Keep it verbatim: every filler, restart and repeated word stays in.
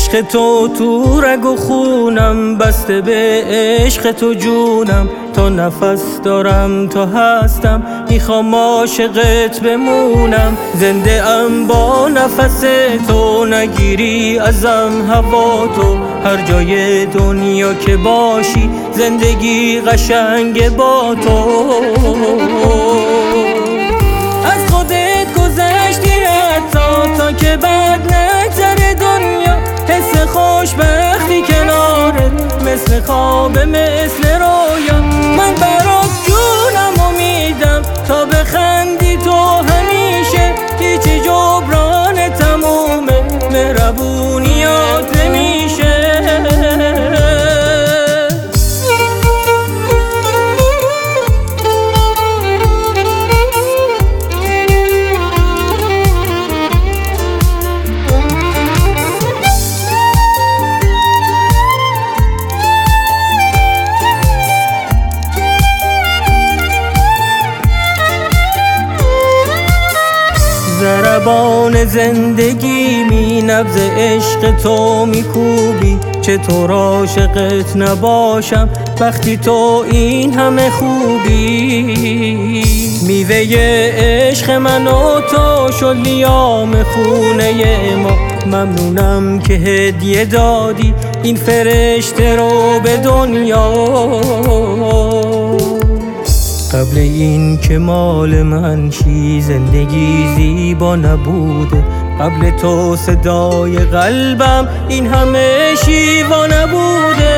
عشق تو تو رگ و خونم، بسته به عشق تو جونم. تا نفس دارم تا هستم میخوام عاشقت بمونم. زنده ام با نفس تو، نگیری ازم هوا تو. هر جای دنیا که باشی زندگی قشنگ با تو. از خودت گذشتی حتی تا که بعد نگذره دنیا. حس خوشبختی کنارت مثل خواب مثل رویا. من برات جونم و میدم تا بخندی تو همیشه. هیچی جبران تموم مهربونیات نمیشه. ضربان زندگی می نبض عشق تو میکوبی. چطور عاشقت نباشم وقتی تو این همه خوبی. میوه عشق من و تو شد لیام خونه ما. ممنونم که هدیه دادی این فرشته رو به دنیا. قبل این که مال من شی زندگی زیبا نبوده. قبل تو صدای قلبم این همه شیوا نبوده.